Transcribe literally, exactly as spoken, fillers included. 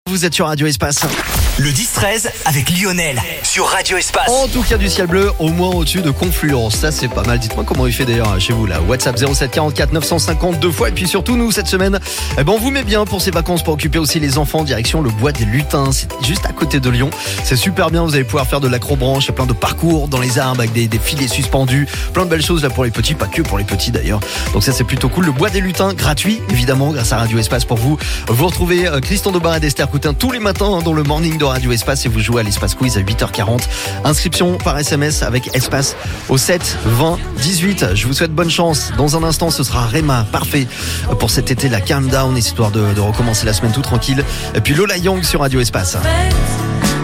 Vous êtes sur Radio Espace. Le dix treize avec Lionel sur Radio Espace. En tout cas du ciel bleu, au moins au-dessus de Confluence. Ça c'est pas mal. Dites-moi comment il fait d'ailleurs chez vous là. WhatsApp zéro sept quarante-quatre neuf cent cinquante deux fois. Et puis surtout nous cette semaine, eh ben, on vous met bien pour ces vacances pour occuper aussi les enfants. Direction le bois des lutins. C'est juste à côté de Lyon. C'est super bien. Vous allez pouvoir faire de l'acrobranche. Il y a plein de parcours dans les arbres avec des, des filets suspendus. Plein de belles choses là pour les petits, pas que pour les petits d'ailleurs. Donc ça c'est plutôt cool. Le bois des lutins gratuit évidemment grâce à Radio Espace pour vous. Vous retrouvez euh, Christian Dobar et Esther Coutin tous les matins hein, dans le morning de Radio Espace et vous jouez à l'Espace Quiz à huit heures quarante. Inscription par S M S avec Espace au sept vingt dix-huit. Je vous souhaite bonne chance. Dans un instant, ce sera Rema. Parfait pour cet été, la calm down, histoire de, de recommencer la semaine tout tranquille. Et puis Lola Young sur Radio Espace.